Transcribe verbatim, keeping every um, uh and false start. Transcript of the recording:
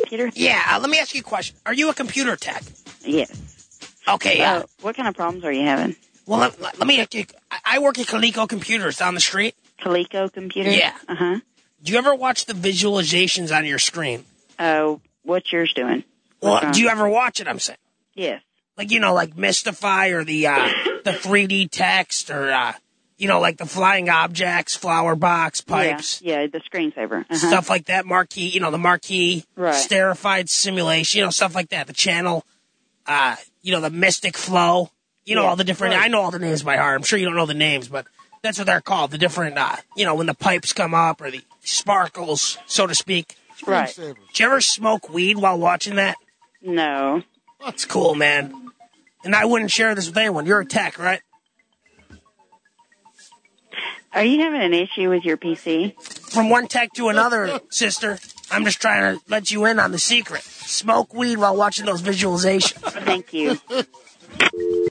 computer? Yeah, uh, let me ask you a question. Are you a computer tech? Yes. Okay, yeah. Uh, what kind of problems are you having? Well, let, let me ask you. I, I work at Coleco Computers down the street. Coleco Computers? Yeah. Uh-huh. Do you ever watch the visualizations on your screen? Uh, what's yours doing? Well, do you ever watch it, I'm saying? Yes. Like, you know, like Mystify or the uh, the three D text or, uh, you know, like the flying objects, flower box, pipes. Yeah, yeah the screensaver. Uh-huh. Stuff like that, marquee, you know, the marquee, right. sterified simulation, you know, stuff like that. The channel, uh, you know, the Mystic Flow, you know, yeah, all the different, right. I know all the names by heart. I'm sure you don't know the names, but that's what they're called. The different, uh, you know, when the pipes come up or the sparkles, so to speak. Right. Did you ever smoke weed while watching that? No. That's cool, man. And I wouldn't share this with anyone. You're a tech, right? Are you having an issue with your P C? From one tech to another, sister. I'm just trying to let you in on the secret. Smoke weed while watching those visualizations. Thank you.